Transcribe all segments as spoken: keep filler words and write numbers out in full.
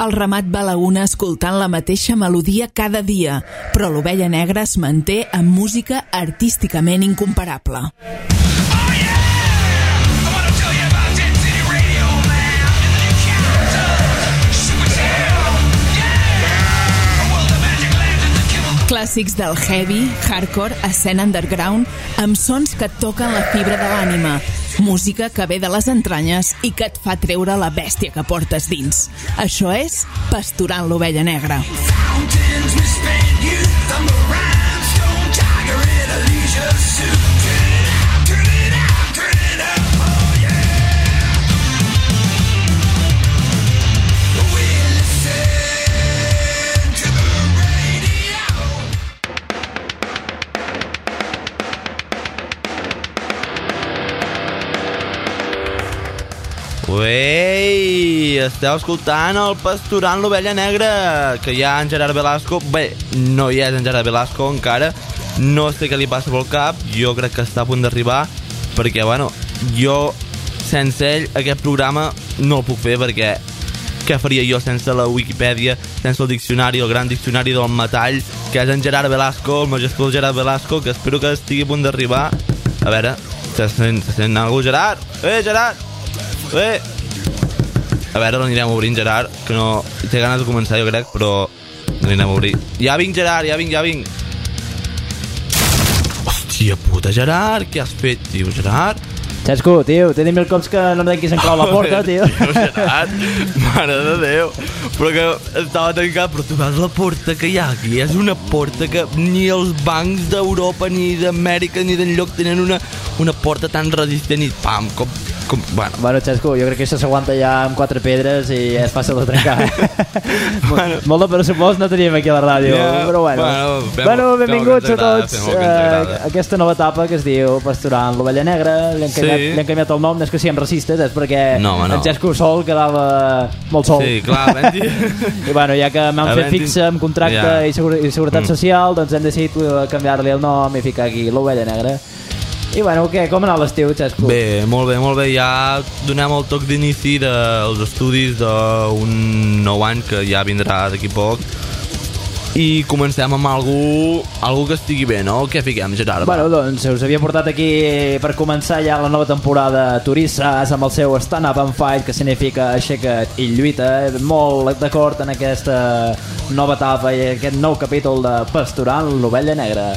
el ramat va a la una escoltant la mateixa melodia cada dia, però l'Ovella Negra es manté amb música artísticament incomparable. Clàssics del heavy, hardcore, escena underground, amb sons que et toquen la fibra de l'ànima, música que ve de les entranyes i que et fa treure la bèstia que portes dins. Això és Pasturant l'Ovella Negra. Uei, esteu escoltant el Pasturant l'Ovella Negra, que hi ha en Gerard Velasco. Bé, no hi és en Gerard Velasco encara, no sé què li passa pel cap, jo crec que està a punt d'arribar, perquè, bueno, jo sense ell aquest programa no el puc fer, perquè què faria jo sense la Wikipedia, sense el diccionari, el gran diccionari del metall, que és en Gerard Velasco, el majestuós Gerard Velasco, que espero que estigui a punt d'arribar. A veure, se sent, se sent algú, Gerard? Eh, Gerard! Eh. A veure, l'anirem obrint, Gerard, que no té ganes de començar, jo crec, però l'anirem a obrir. Ja vinc, Gerard, ja vinc, ja vinc. Hòstia puta, Gerard, què has fet, tio, Gerard? Xesco, tio, t'he dit mil cops que no em deien qui s'enclau la porta, tio. Tio, Gerard, mare de Déu. Però que estava tancat, però tu veus la porta que hi ha aquí, és una porta que ni els bancs d'Europa, ni d'Amèrica, ni d'enlloc tenen una, una porta tan resistent i pam, com... Com, bueno. bueno, Xesco, jo crec que això s'aguanta ja amb quatre pedres i és fàcil de trencar. bueno. Molt de pressupost no teníem aquí a la ràdio, yeah, però bueno. Bueno, fem, bueno benvinguts a tots a uh, aquesta nova etapa que es diu Pasturant l'Ovella Negra. Li han canviat, sí. canviat el nom, no és que siguem racistes, és perquè no, no. en Xesco sol quedava molt sol. Sí, clar, Benji. I bueno, ja que m'han fet fixa amb contracte yeah. i, segura, i seguretat mm. social, doncs hem decidit canviar-li el nom i ficar aquí l'Ovella Negra. I bueno, què? Com ha anat l'estiu, Xesco? Bé, molt bé, molt bé. Ja donem el toc d'inici dels estudis d'un nou any que ja vindrà d'aquí poc. I comencem amb algú, algú que estigui bé, no? Què fiquem, Gerard? Bueno, doncs us havia portat aquí per començar ja la nova temporada Turissas amb el seu Stand Up and Fight, que significa aixeca't i lluita. Molt d'acord en aquesta nova etapa i aquest nou capítol de Pasturant l'Ovella Negra.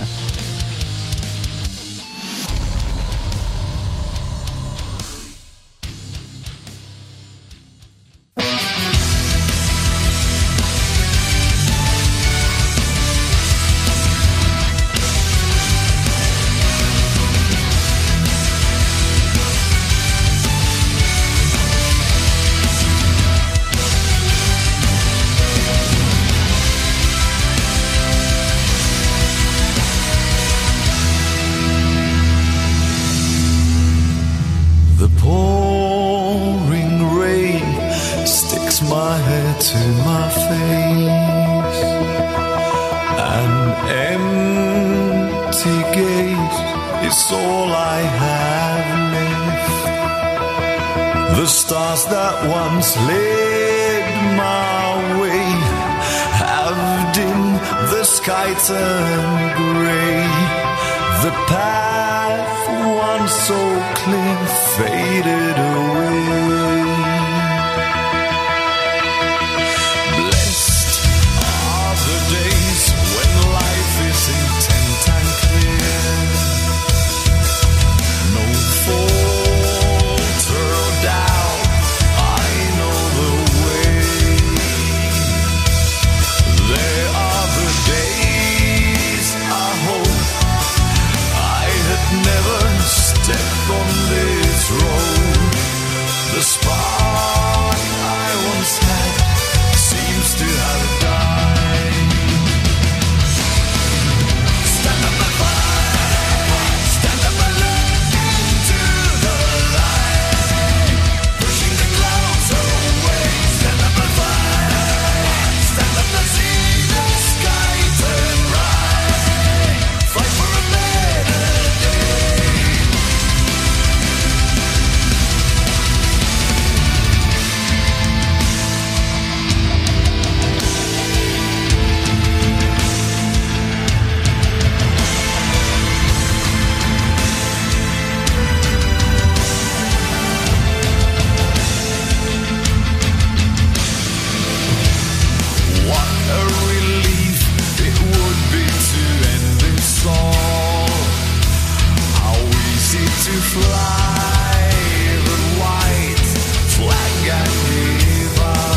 to fly the white flag and give up.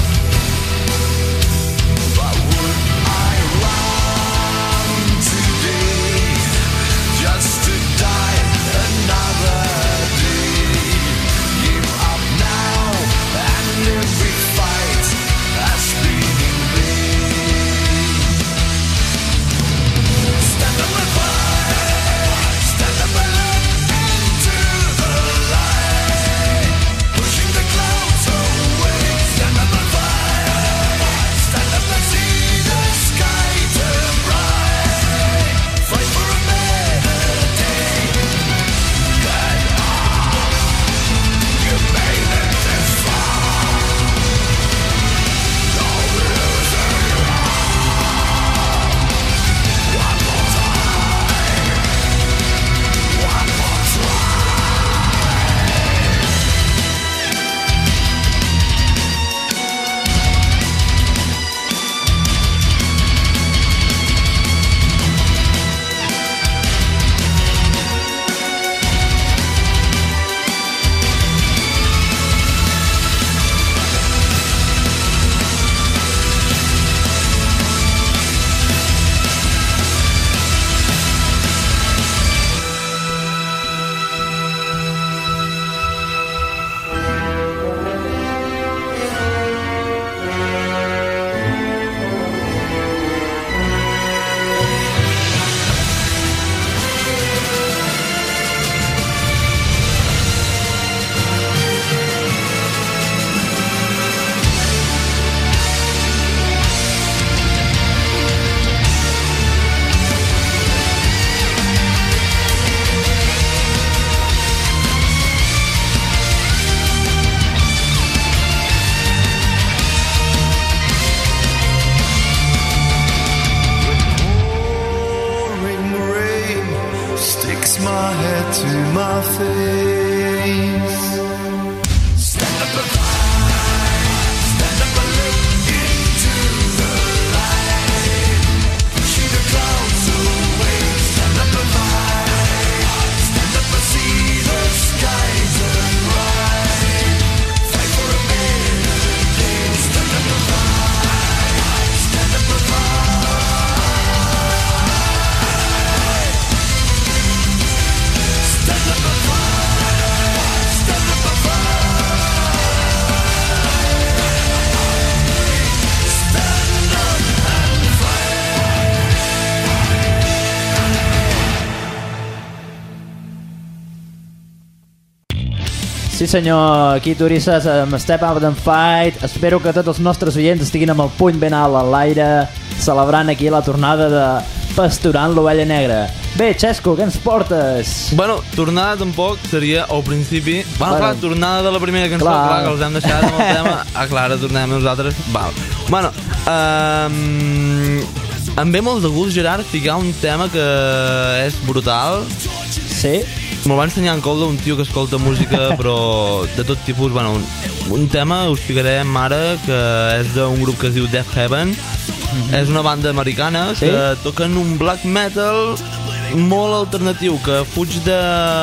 But would I long today just to die another day? Give up now and every fight has been in vain. Stand up and fight, stand up and look into the light, pushing the clouds away. Stand up and fight, stand up and see the sky turn bright. Fight for a better day. Get on, you made it this far. Don't lose your arm. One more time, one more try. Pouring rain sticks my head to my face. Stand up and fight, stand up and look into the light, pushing the clouds away. Stand up and fight, stand up and see the sky turn bright. Fight for a better day. Stand up and fight, stand up and fight. Stand up and fight, stand up and Sí senyor, aquí Turisses amb Step Up and Fight. Espero que tots els nostres oients estiguin amb el puny ben alt a l'aire, celebrant aquí la tornada de Pasturant l'Ovella Negra. Bé, Xesco, què ens portes? Bueno, tornada tampoc seria al principi. Bueno, Bueno. clar, tornada de la primera cançó, Clar. clar, que els hem deixat amb el tema. Ah, clar, ara tornem nosaltres. Val. Bueno, um, em ve molt de gust, Gerard, ficar un tema que és brutal. Sí? Me'l va ensenyar en Coldo, un tio que escolta música, però de tot tipus. Bueno, un, un tema us ficarem ara, que és d'un grup que es diu Death Heaven. Mm-hmm. És una banda americana Sí? que toquen un black metal molt alternatiu, que fuig de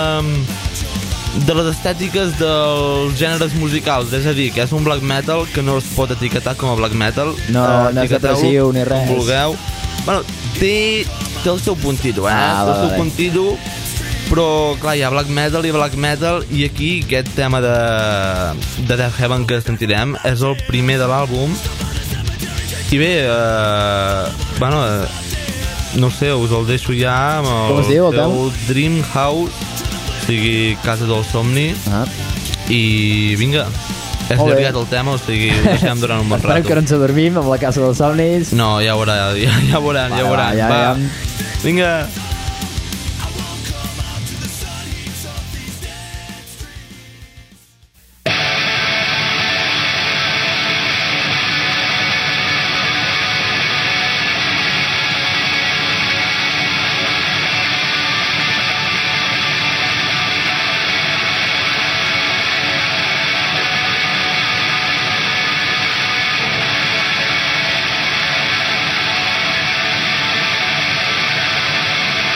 de les estètiques dels gèneres musicals. És a dir, que és un black metal que no es pot etiquetar com a black metal. No, Eh, no és etiqueteu-lo depressiu ni res. com vulgueu. Bueno, té, té el seu puntito, eh? Ah, té el va, seu va. puntito, però clar, hi ha black metal i black metal, i aquí aquest tema de, de Death Heaven que sentirem és el primer de l'àlbum. I bé, eh, bueno, eh, no ho sé, us el deixo ja amb el, Com es diu, el seu Dream House, o sigui, Casa del Somni. Ah. I vinga, és Molt bé. llargat el tema, o sigui, ho deixem durant un bon Esperem rato. que no ens adormim amb la Casa dels Somnis. No, ja ho veurà, ja, ja ho veuran, ja ho Va, veuran. ja, Va, ja. vinga. fight.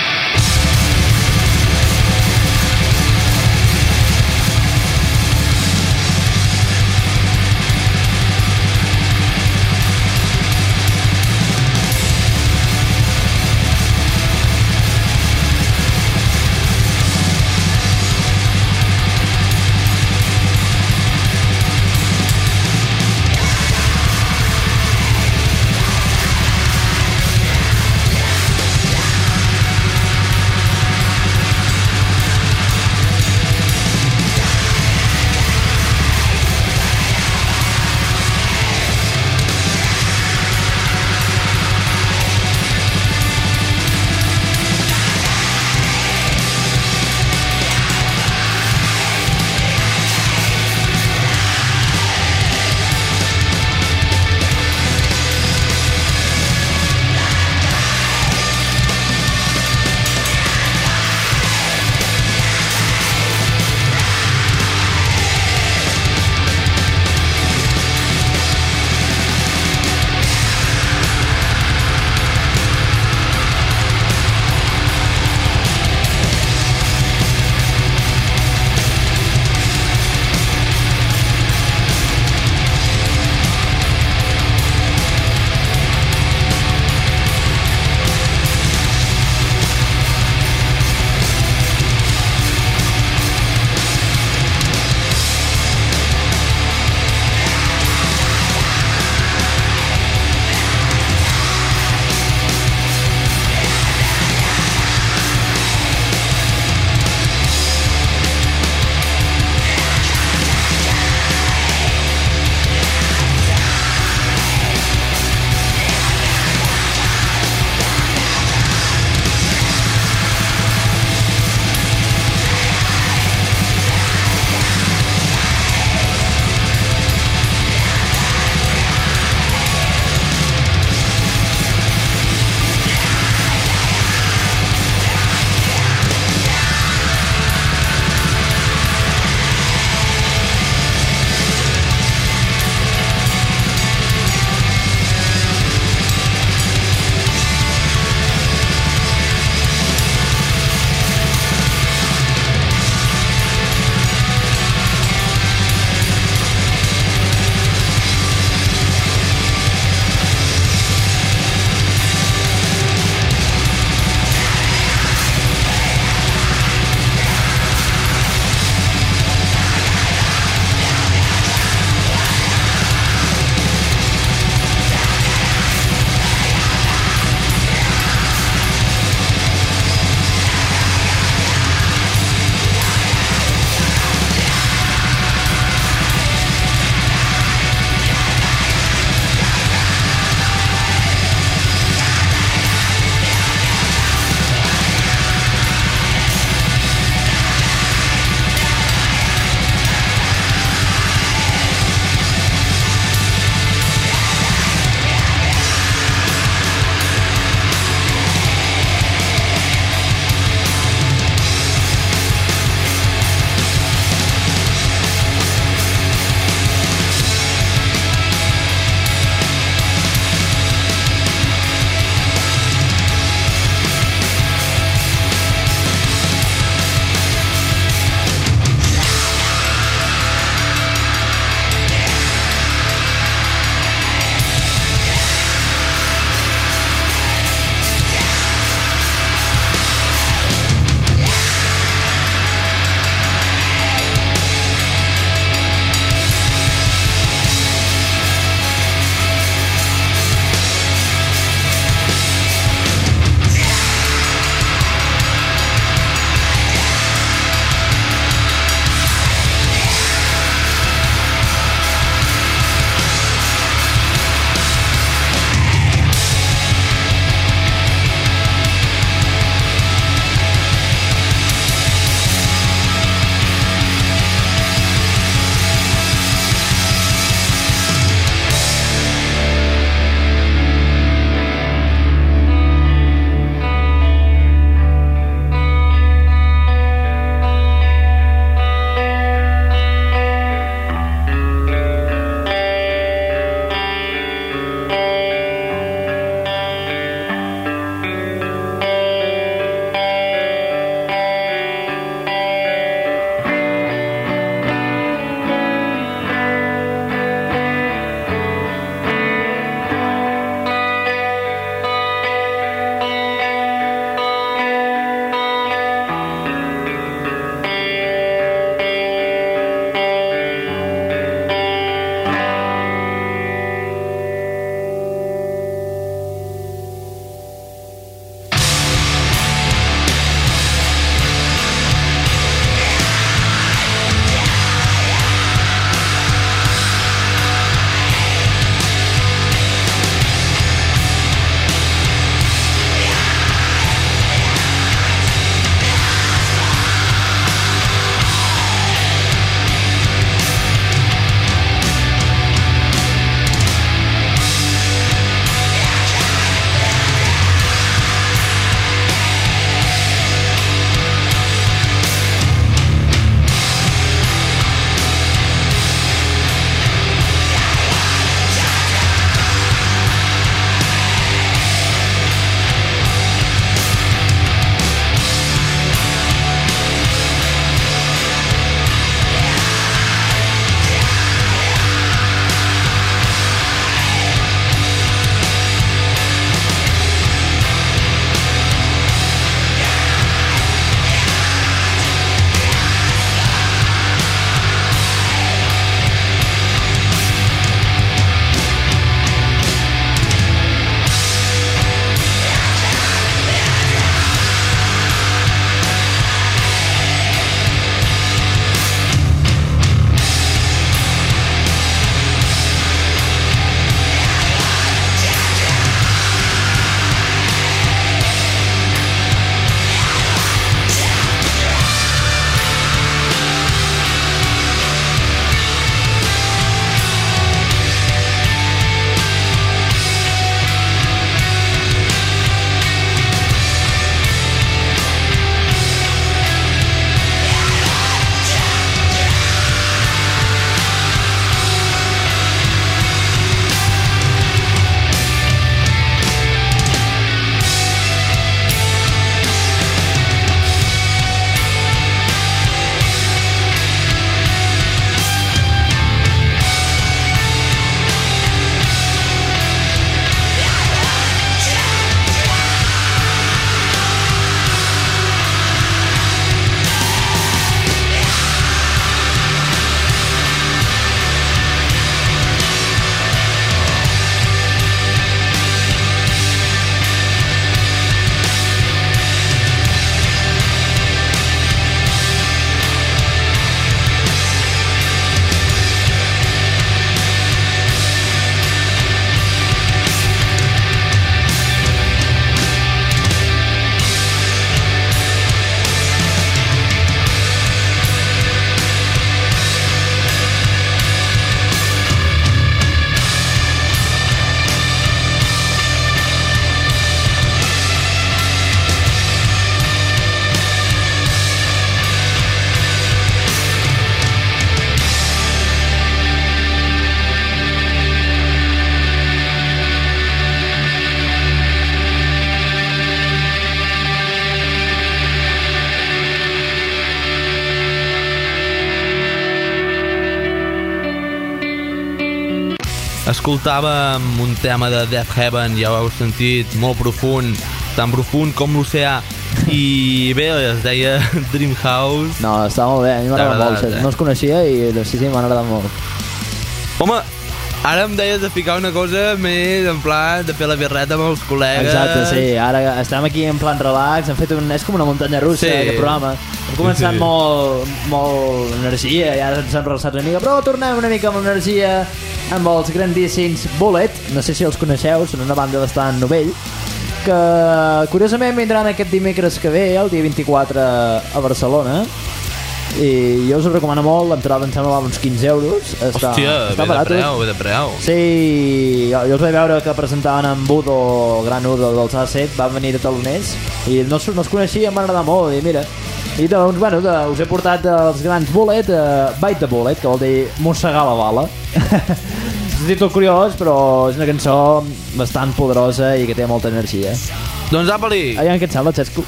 escoltàvem un tema de Death Heaven, ja ho heu sentit, molt profund, tan profund com l'oceà, i bé, es deia Dream House. No, està molt bé, a mi m'agrada molt, agradat, eh? no els coneixia i sí, sí, m'ha agradat molt. Home, ara em deies de ficar una cosa més en plan de fer la birreta amb els col·legues. Exacte, sí, ara estem aquí en plan relax, hem fet un... és com una muntanya russa, Sí. aquest programa. Hem començat Sí, sí. molt, molt energia, ja ens hem relaxat una mica, però tornem una mica amb l'energia amb els grandíssims Bullet, no sé si els coneixeu, són una banda bastant novell, que curiosament vindran aquest dimecres que ve, el dia vint-i-quatre a Barcelona, i jo us ho recomano molt, l'entrada em sembla val uns quinze euros. Està, Hòstia, està ve barat, de preu, ve de preu. Sí, jo, jo els vaig veure que presentaven en Budo, el gran Udo dels A S E T, van venir de taloners i no, no els coneixia, m'ha agradat molt i mira, i doncs, bueno, de, us he portat els grans Bullet, uh, Bite the Bullet, que vol dir mossegar la bala. És un títol curiós, però és una cançó bastant poderosa i que té molta energia. Doncs apa-li! Aviam què et sembla, Xesco?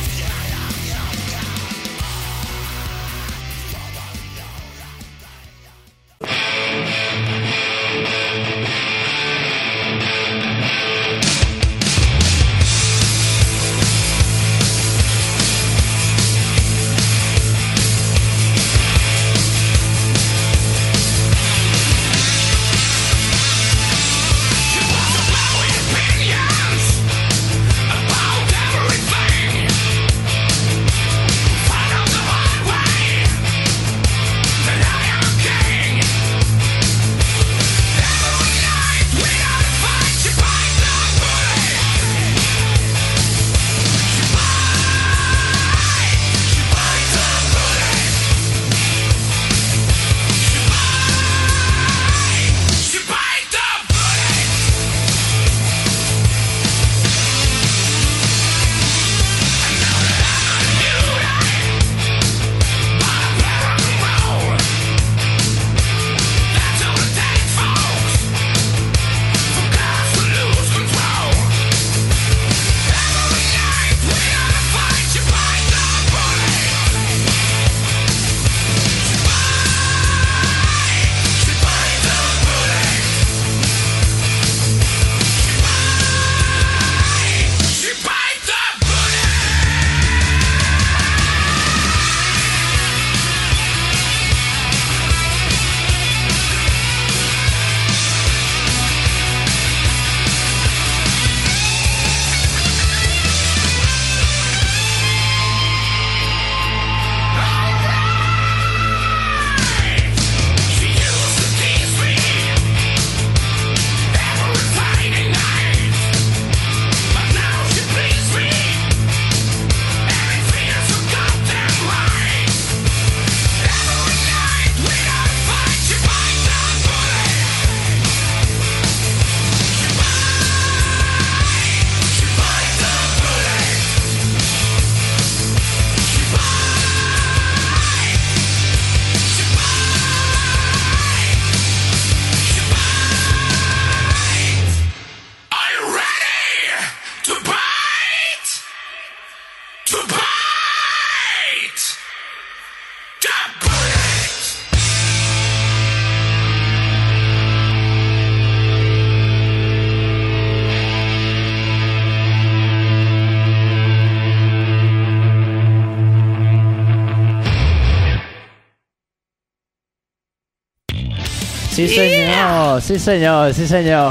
Sí senyor, sí senyor, sí senyor.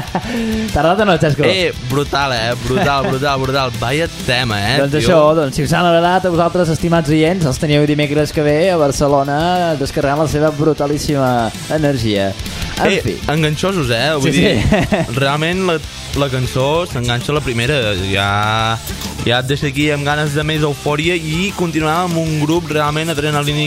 T'ha agradat o no, Xesco? Eh, brutal, eh? Brutal, brutal, brutal. Vaya tema, eh, Doncs tio. això, doncs, si us han agradat a vosaltres, estimats oients, els teniu dimecres que ve a Barcelona descarregant la seva brutalíssima energia. En Eh, fi. enganxosos, eh? Vull Sí, dir, sí. realment la, la cançó s'enganxa a la primera. Ja, ja et deixa aquí amb ganes de més eufòria i continuar amb un grup realment adrenalínic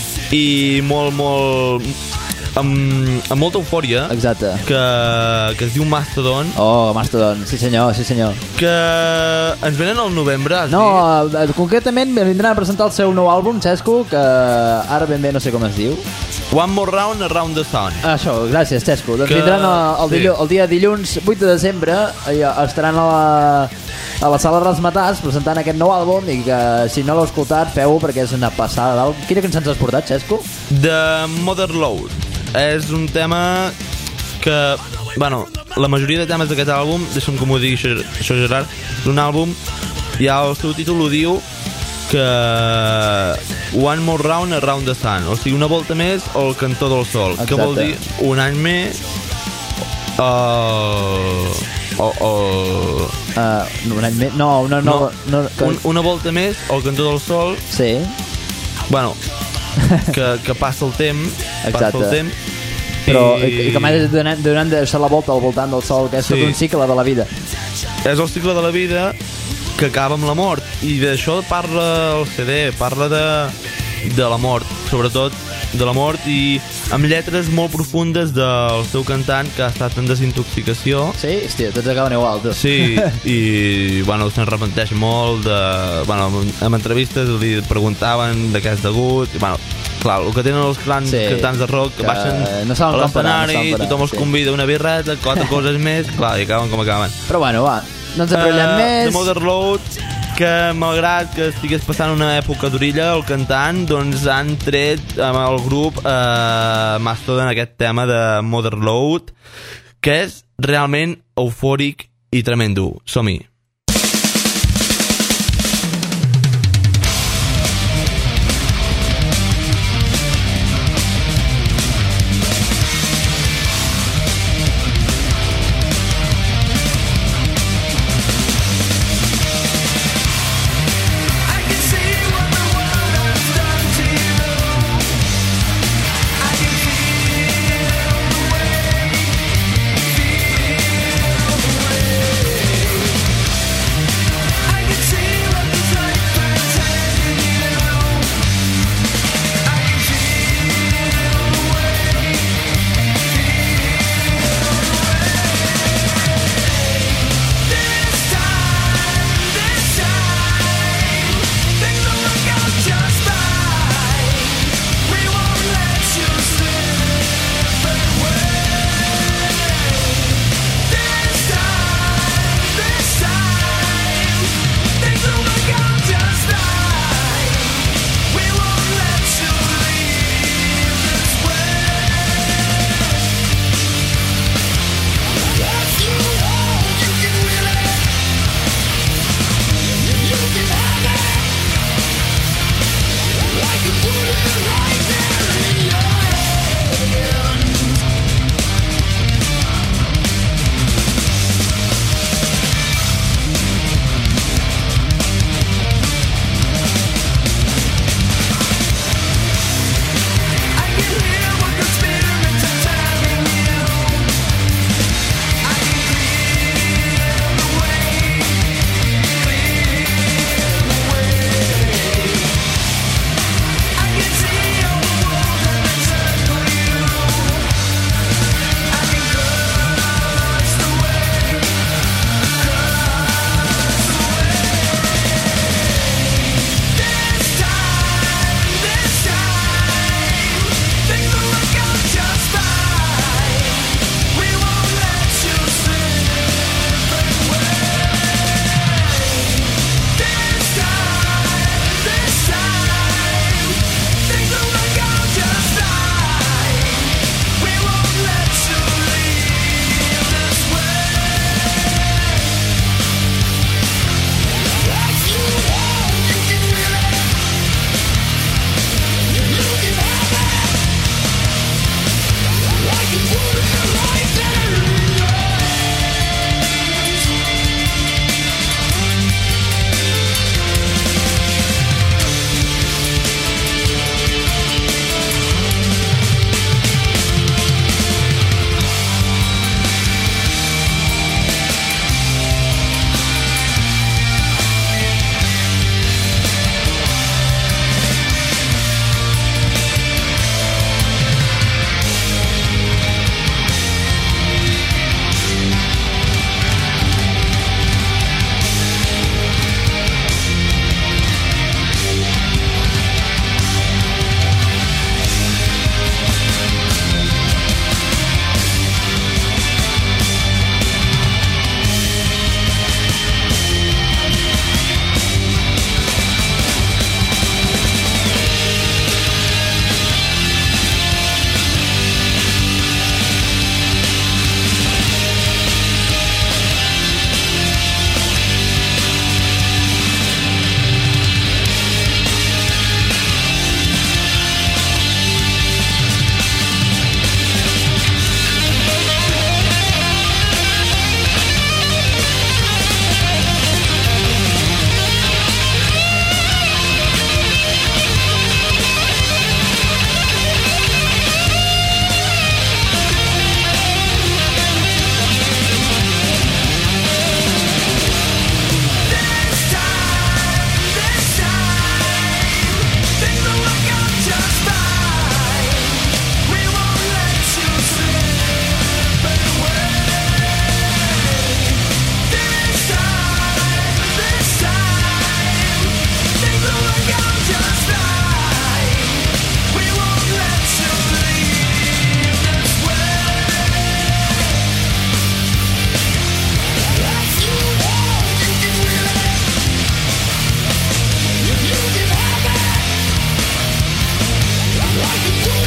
i molt, molt... amb, amb molta eufòria. Exacte. Que, que es diu Mastodon. Oh, Mastodon, sí senyor, sí senyor. Que ens venen al novembre, has dit? No, eh, concretament vindran a presentar el seu nou àlbum, Xesco, que ara ben bé no sé com es diu. One More Round Around the Sun. Això, gràcies, Xesco. Doncs Que- vindran el, el, sí. dillu, el dia dilluns vuit de desembre, eh, estaran a la, a la sala dels Matats presentant aquest nou àlbum i que si no l'heu escoltat feu-ho perquè és una passada d'àlbum. Quina cançó ens has portat, Xesco? The Mother Load. És un tema que, bueno, la majoria de temes d'aquest àlbum, deixa'm que m'ho digui això, això Gerard, un àlbum, ja el seu títol ho diu, que One More Round Around the Sun, o sigui, una volta més o el cantó del sol. Exacte. Que vol dir un any més uh, o, o... Uh, un any més no, una, no, no, no que... un, una volta més o el cantó del sol. Sí. Bueno, que, que passa el temps. Exacte. Passa el temps però i, i que mai donant, donant de deixar la volta al voltant del sol, que és sí. Tot un cicle de la vida. És el cicle de la vida que acaba amb la mort, i d'això parla el C D, parla de, de la mort, sobretot de la mort, i amb lletres molt profundes del seu cantant, que ha estat en desintoxicació. Sí? Hòstia, tots acaben igual, tu. Sí, i bueno, se'n arrepenteix molt de, bueno, en entrevistes li preguntaven de què és degut, i bueno, clar, el que tenen els grans sí, cantants de rock, que, que baixen no a l'escenari, no tothom els sí. convida una birreta, quatre coses més, clar, i acaben com acaben. Però bueno, va, no ens enrotllem uh, més. The Mother Load, que malgrat que estigués passant una època d'orilla, el cantant, doncs han tret amb el grup uh, Mastodon aquest tema de Mother Load, que és realment eufòric i tremendo. Som-hi. I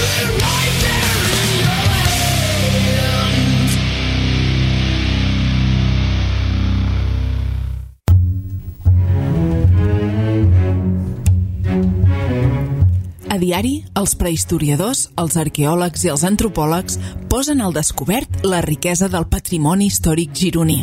A diari, els prehistoriadors, els arqueòlegs i els antropòlegs posen al descobert la riquesa del patrimoni històric gironí.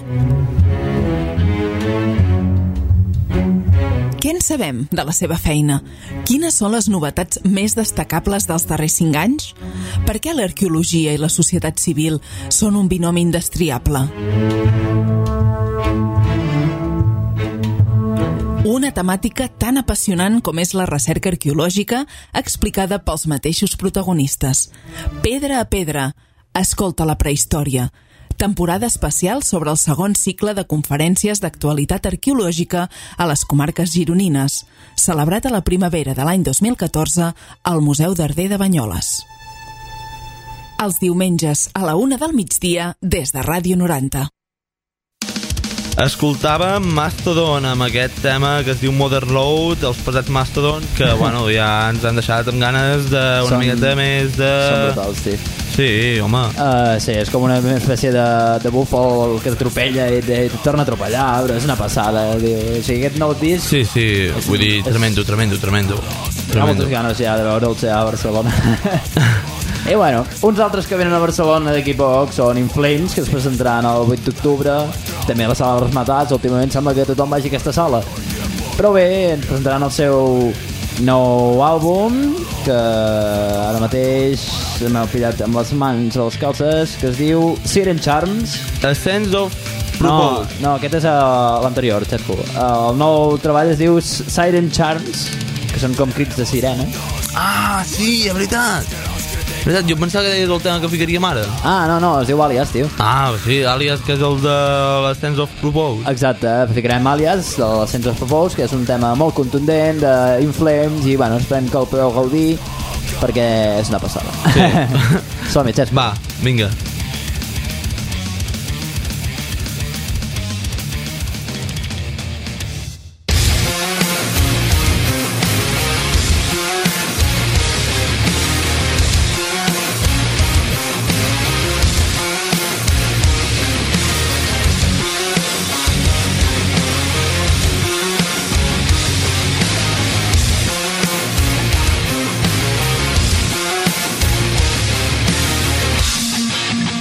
Què en sabem de la seva feina? Quines són les novetats més destacables dels darrers cinc anys? Per què l'arqueologia i la societat civil són un binomi indestriable? Una temàtica tan apassionant com és la recerca arqueològica explicada pels mateixos protagonistes. Pedra a pedra, escolta la prehistòria. Temporada especial sobre el segon cicle de conferències d'actualitat arqueològica a les comarques gironines, celebrat a la primavera de l'any dos mil catorze al Museu d'Arder de Banyoles. Els diumenges a la una del migdia des de Ràdio noranta. Escoltàvem Mastodon amb aquest tema que es diu Mother Load, els pesats Mastodon, que bueno, ja ens han deixat amb ganes d'una Són- miqueta més de... Són brutals, tio. Sí, home. Uh, sí, és com una espècie de, de búfal que t'atropella i et, i et torna a atropellar, però és una passada, tio. O sigui, aquest nou disc... Sí, sí, vull dir, tremendo, tremendo, tremendo. Hi ha moltes ganes ja de veure'ls ja a Barcelona. I bueno, uns altres que venen a Barcelona d'aquí poc són In Flames, que es presentaran el vuit d'octubre, també a la sala dels Matats. Últimament sembla que tothom vagi a aquesta sala. Però bé, ens presentaran el seu nou àlbum, que ara mateix m'ha pillat amb les mans a les calces, que es diu Siren Charms. A Sense of No, Propose. no, aquest és uh, l'anterior, Xetco. Uh, el nou treball es diu Siren Charms, que són com crits de sirena. Ah, sí, és veritat. Veritat, jo pensava que deies el tema que ficaríem ara. Ah, no, no, es diu Alias, tio. Ah, sí, àlies, que és el de la Sense of Propose. Exacte, ficarem Alias, de la Sense of Propose, que és un tema molt contundent, de In Flames, i bueno, esperem que el podeu gaudir, perquè és una passada. Sí. Som-hi, Xetco. Va, vinga. Thank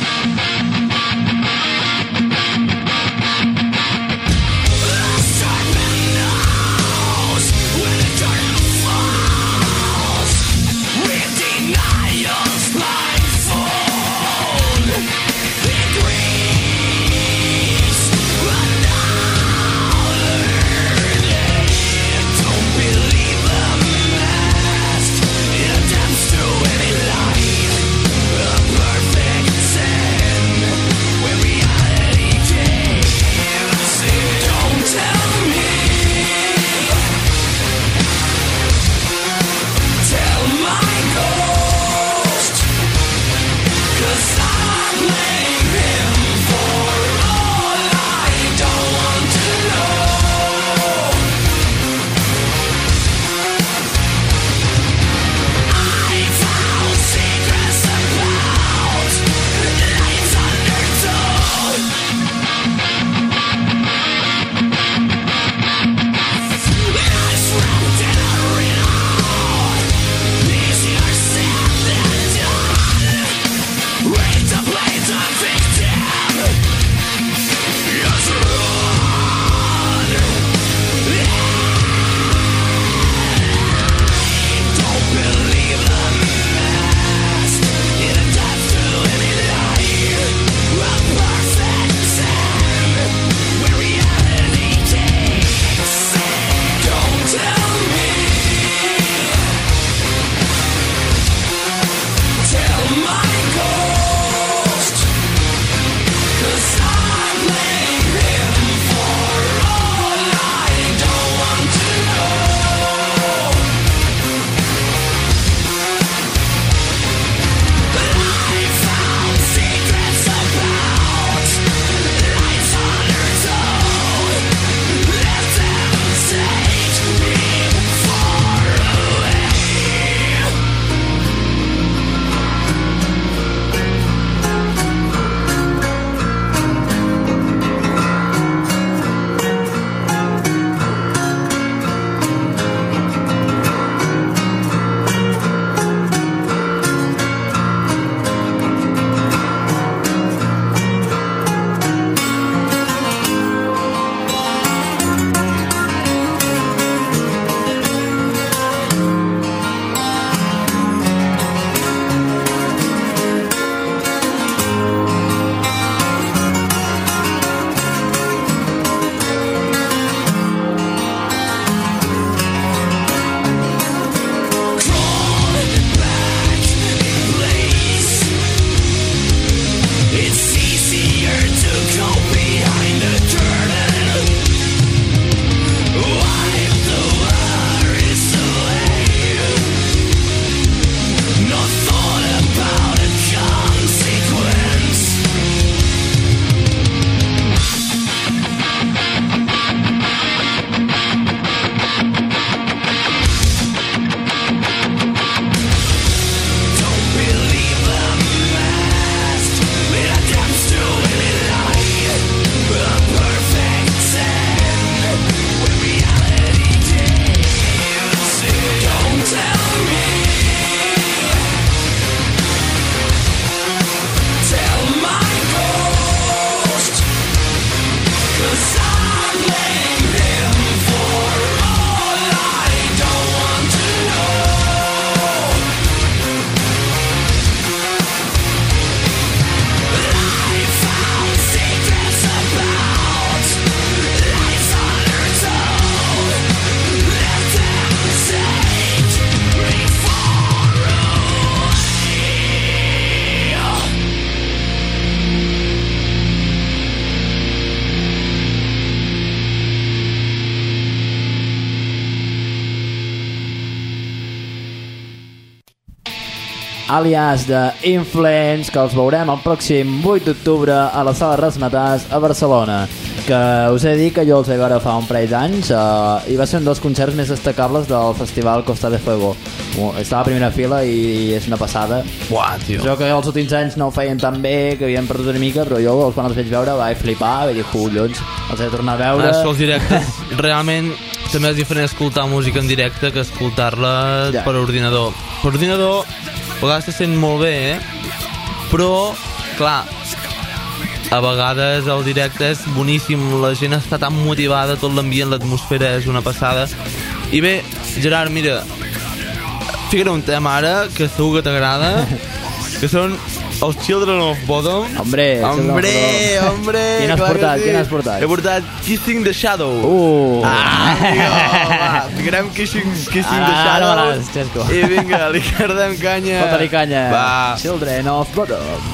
àlies de Influence, que els veurem el pròxim vuit d'octubre a la Sala Rasmatàs a Barcelona, que us he dit que jo els vaig veure fa un parell d'anys eh, i va ser un dels concerts més destacables del festival Costa de Fuego. Estava a primera fila i és una passada. Buah, tio. Jo que els últims anys no ho feien tan bé, que havien perdut una mica, però jo quan els vaig veure vaig flipar, vaig dir, collons, els he de tornar a veure. És que els directes, realment, també és diferent escoltar música en directe que escoltar-la Ja. per ordinador. Per ordinador, a vegades se sent molt bé, eh? Però, clar, a vegades el directe és boníssim, la gent està tan motivada, tot l'ambient, l'atmosfera és una passada. I bé, Gerard, mira, ficaré un tema ara que segur que t'agrada, que són els Children of Bodom. Hombre, hombre, hombre. Quin has clar que portat, sí. quin has portat? He portat Kissing the Shadow. Uh. Ah, amigo, va, ficarem Kissing, kissing the Ara, Shadow. ara veràs, Xesco. I vinga, li cardem canya. Fota-li canya. Va. Children of Bodom.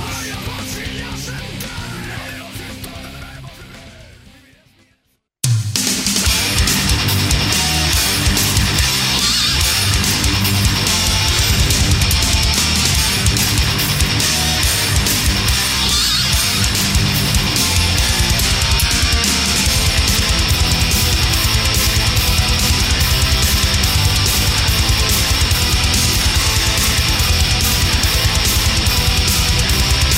Thank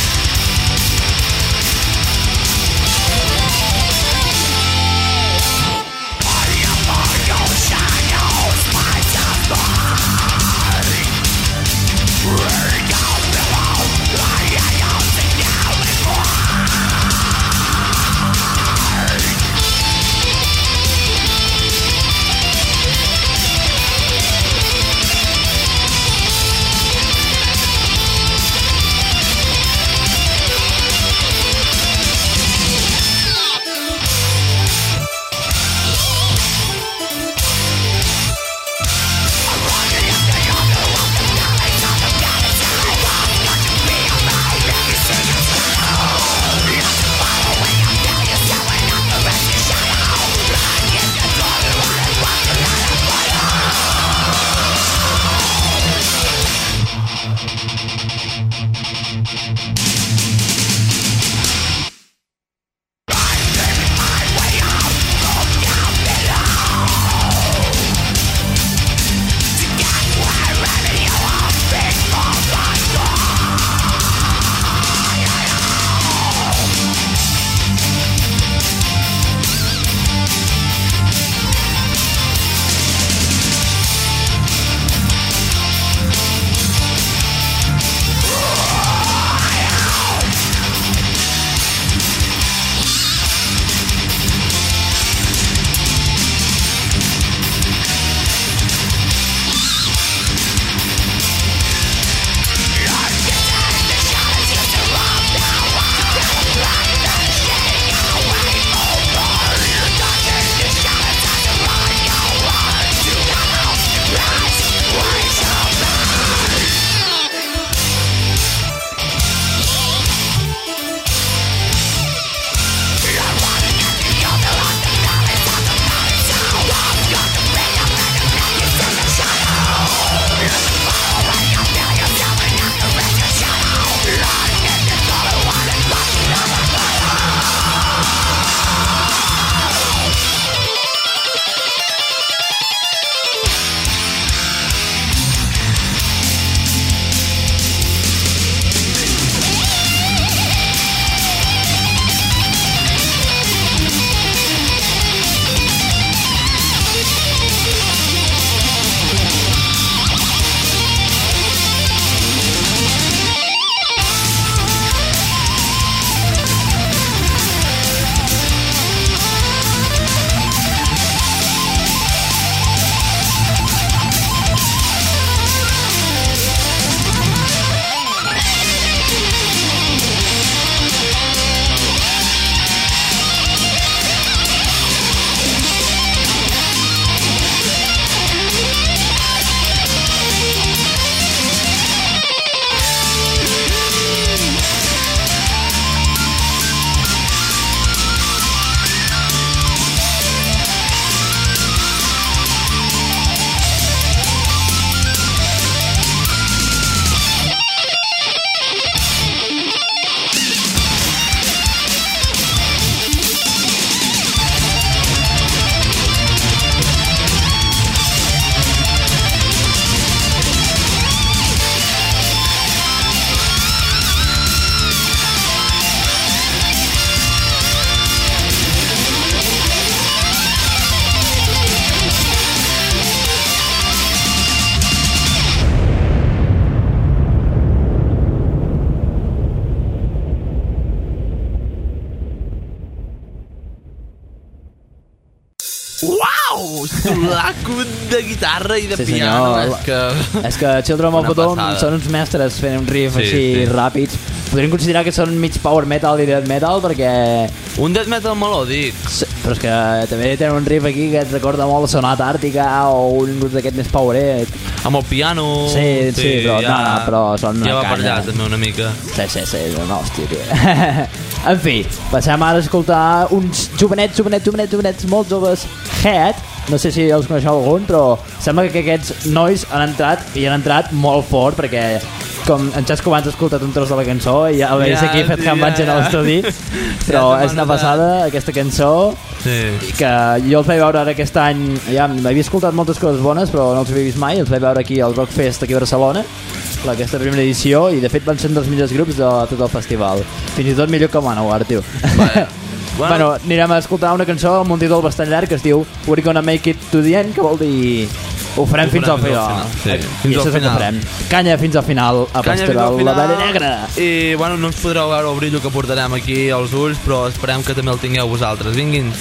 laco de guitarra i de Sí, piano. senyor. És que... És que Children of Una Bodom passada. són uns mestres fent un riff Sí, així sí. ràpids. Podríem considerar que són mig power metal i death metal perquè... Un death metal melòdic. Sí, però és que també tenen un riff aquí que et recorda molt la Sonata Àrtica o un grup d'aquest més poweret. Amb el piano... Sí, sí, però, no, no, però són una ja va per canya. allà també una mica. Sí, sí, sí, no, hòstia, tio. En fi, passem ara a escoltar uns jovenets, jovenets, jovenets, jovenets molt joves, Head. No sé si els coneixeu algun, però sembla que aquests nois han entrat i han entrat molt fort perquè com en Xesco abans ha escoltat un tros de la cançó i ja el veig Ja, aquí fet sí, que em vaig ja, anar a ja. l'estudi, però Ja és una passada aquesta cançó Sí. que jo els vaig veure ara aquest any, ja m'havia escoltat moltes coses bones però no els havia vist mai, els vaig veure aquí al Rockfest aquí a Barcelona, aquesta primera edició, i de fet van ser un dels millors grups de tot el festival, fins i tot millor que Manowar, tio. Bueno. Bueno, bueno, anirem a escoltar una cançó amb un títol bastant llarg que es diu We're Gonna Make It To The End, que vol dir ho farem Ho fins al farem final, fins al final, sí. I Fins això al és el que final. farem, canya fins al final a Canya fins al Pastoral, la final. Vella Negra. I bueno, no ens podreu veure el brillo que portarem aquí als ulls, però esperem que també el tingueu vosaltres. Vinguin.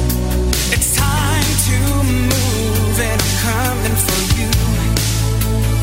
It's time to move and I'm coming for you.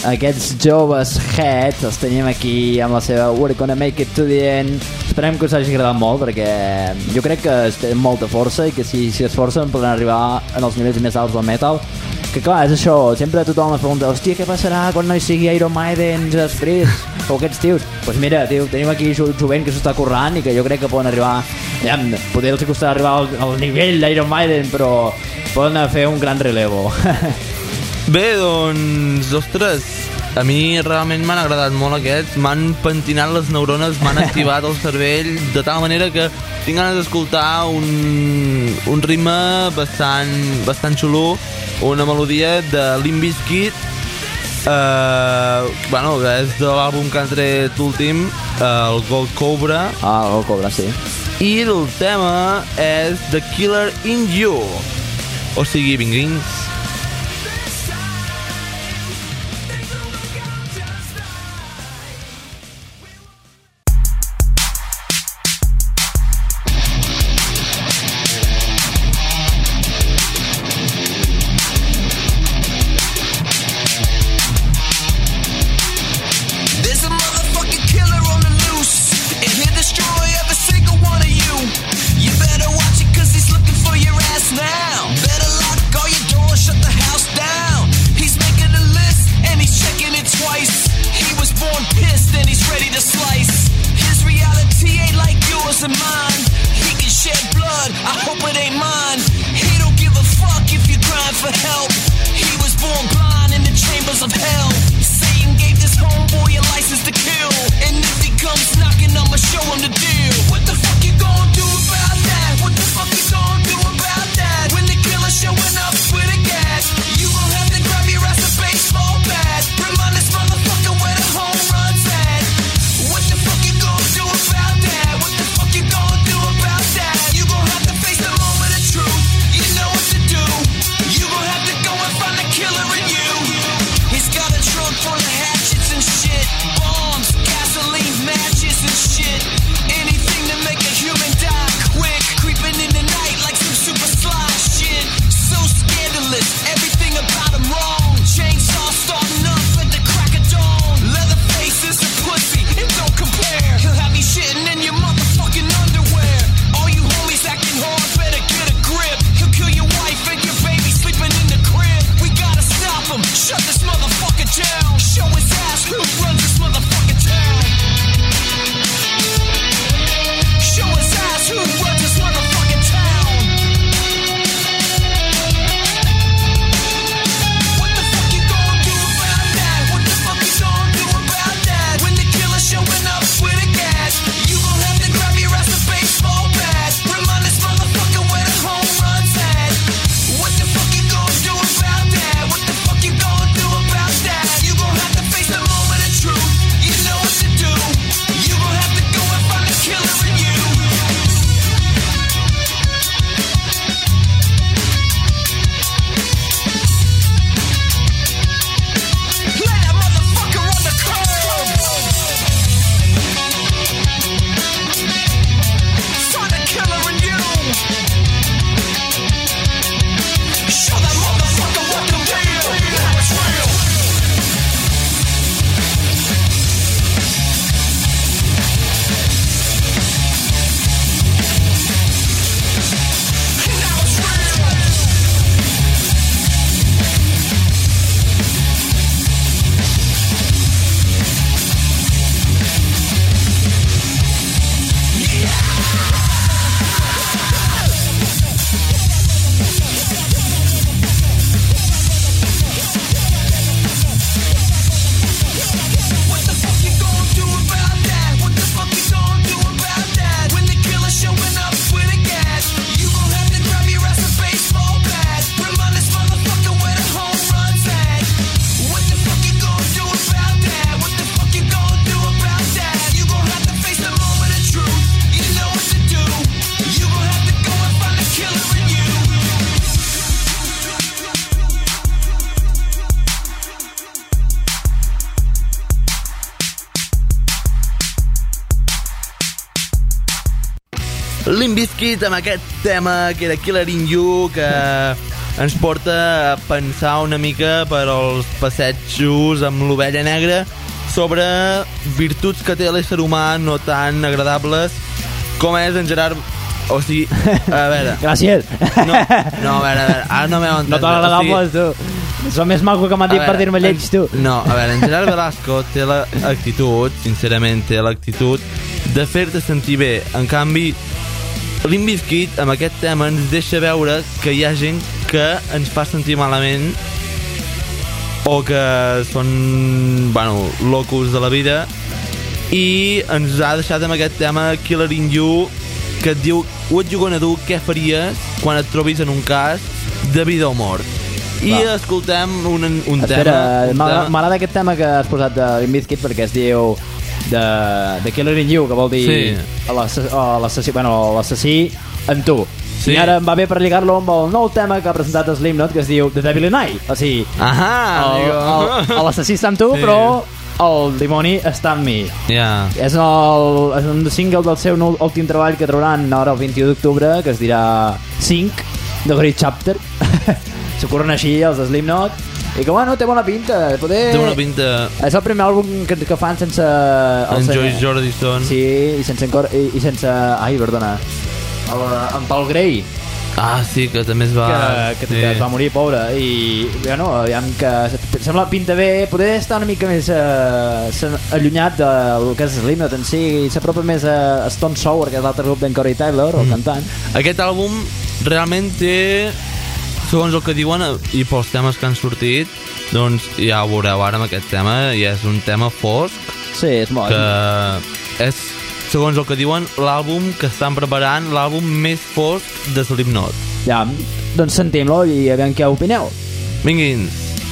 aquests joves Heads els tenim aquí amb la seva We're Gonna Make It to the End. Esperem que us hagi agradat molt, perquè jo crec que tenen molta força i que si s'hi esforcen poden arribar en els nivells més alts del metal. Que clar, és això, sempre tothom es pregunta hòstia, què passarà quan no hi sigui Iron Maiden, Judas Priest o aquests tios? Doncs pues mira, tio, tenim aquí jovent que s'està currant i que jo crec que poden arribar, ja, poder els costarà arribar al, al nivell d'Iron Maiden, però poden fer un gran relevo. Bé, doncs, ostres, a mi realment m'han agradat molt aquests, m'han pentinat les neurones, m'han activat el cervell de tal manera que tinc ganes d'escoltar un, un ritme bastant, bastant xulo, una melodia de Limp Bizkit, eh, bueno, que és de l'àlbum que han tret últim, eh, el Gold Cobra. Ah, el Gold Cobra, sí. I el tema és The Killer in You, o sigui, vinguins. Limp Bizkit amb aquest tema que era Killer in You, que ens porta a pensar una mica per als passejos amb l'ovella negra sobre virtuts que té l'ésser humà no tan agradables com és en Gerard... O sigui, a veure... Gràcies. No, no, a veure, a veure, ara no m'heu entès. No tan agradables, o sigui, tu. Som més maco que m'han dit per dir-me lleig, tu. No, a veure, en Gerard Velasco té l'actitud, sincerament, té l'actitud de fer-te sentir bé. En canvi, Limp Bizkit, amb aquest tema, ens deixa veure que hi ha gent que ens fa sentir malament o que són, bueno, locos de la vida, i ens ha deixat amb aquest tema Killer in You, que et diu what you gonna do, què faries quan et trobis en un cas de vida o mort. I va, escoltem un, un Espera, tema... M'agrada aquest tema que has posat de Limp Bizkit perquè es diu de, de Killer in You, que vol dir sí. l'assassí bueno, en tu. Sí. I ara em va bé per lligar-lo amb el nou tema que ha presentat Slipknot, que es diu The Devil in I. O sigui, l'assassí està amb tu, sí. però el dimoni està amb mi. Yeah. És, el, és un single del seu últim treball que trauran ara el vint-i-u d'octubre, que es dirà cinc, The Great Chapter. S'ho corren així els Slipknot. I que bueno, té bona pinta. Poder... Té bona pinta. És el primer àlbum que, que fan sense... En Joyce Jordison. Sí, i sense... I, i sense... Ai, perdona. El, en Paul Gray. Ah, sí, que també es va... Que, que, sí. que es va morir, pobre. I, bueno, aviam que... Sembla pinta bé. Poder estar una mica més eh, allunyat del que és Slipknot en si, i s'apropa més a Stone Sour, que és l'altre grup d'en Corey Taylor, mm. el cantant. Aquest àlbum realment té, segons el que diuen, i pels temes que han sortit, doncs ja ho veureu ara amb aquest tema, i és un tema fosc. Sí, és molt. Que és, segons el que diuen, l'àlbum que estan preparant, l'àlbum més fosc de Slipknot. Ja, doncs sentim-lo i a veure què opineu. Vinguin.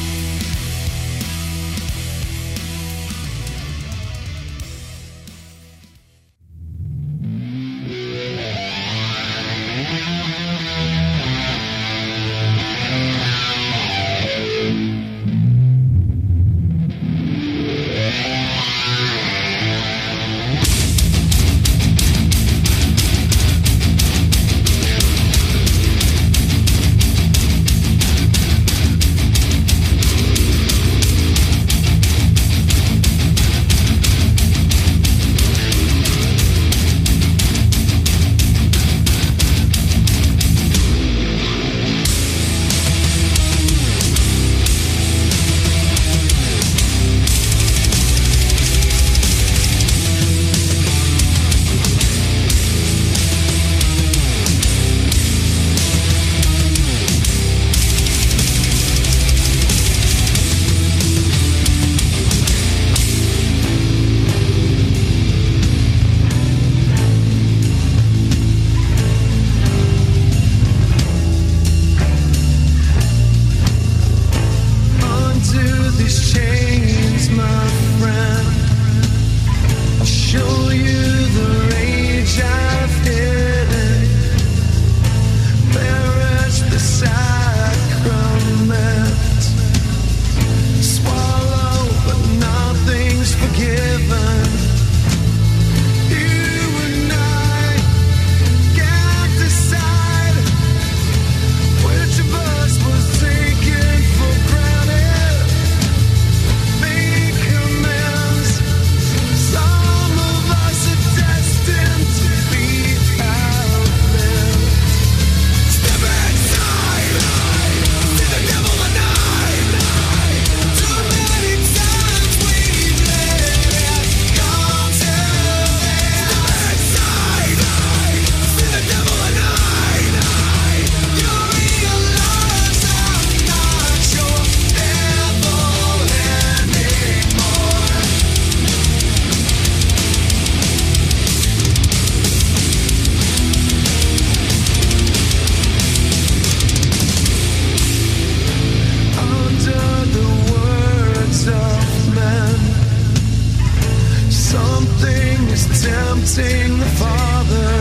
tempting the Father.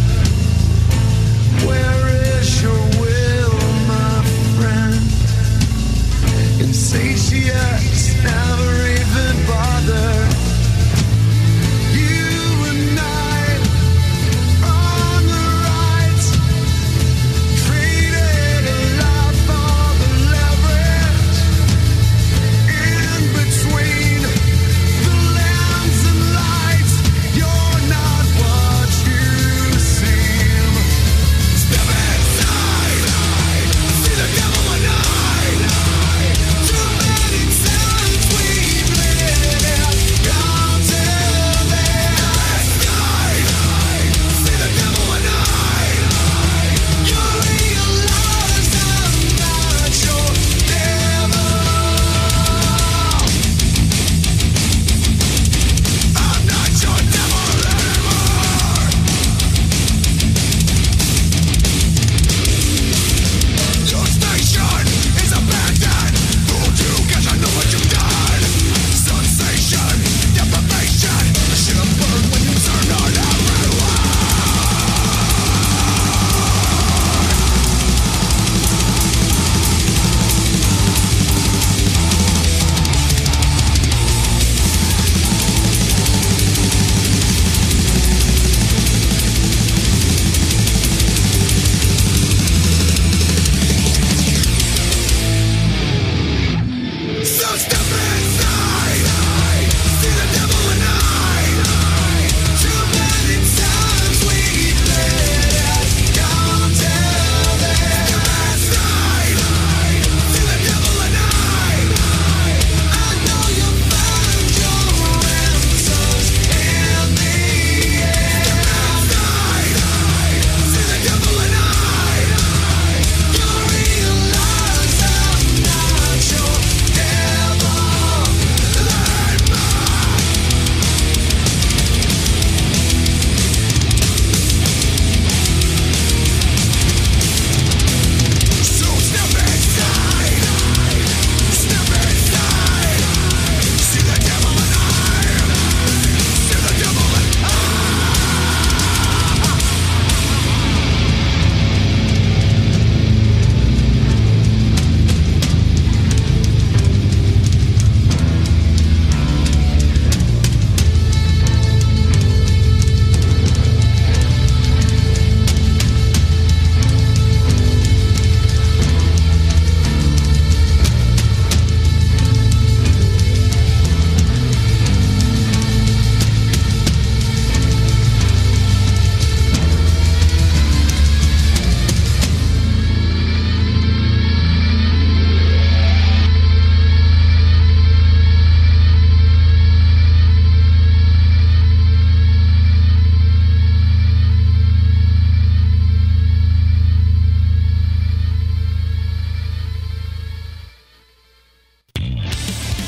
Where is your will, my friend? Insatiate, never even bother. You and I on the right, traded a life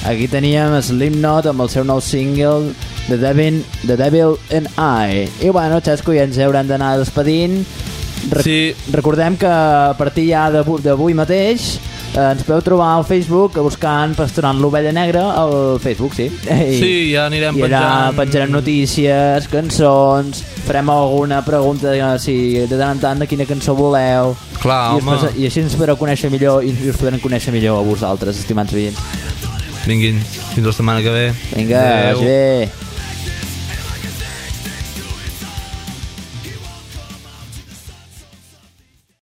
Aquí teníem Slipknot amb el seu nou single The Devil, The Devil and I. I bueno, Xesco, ja ens haurem d'anar despedint. Re Sí. Recordem que a partir ja d'avui mateix eh, ens podeu trobar al Facebook buscant Pasturant l'Ovella Negra al Facebook, sí. I, Sí, ja anirem i allà penjant. penjarem notícies, cançons, farem alguna pregunta eh, si de tant en tant de quina cançó voleu. Clar, I, home. després, I així ens podreu conèixer millor i us podrem conèixer millor a vosaltres, estimats veïns. Vinguin, fins la setmana que ve. Vinga, Adéu. vagi bé.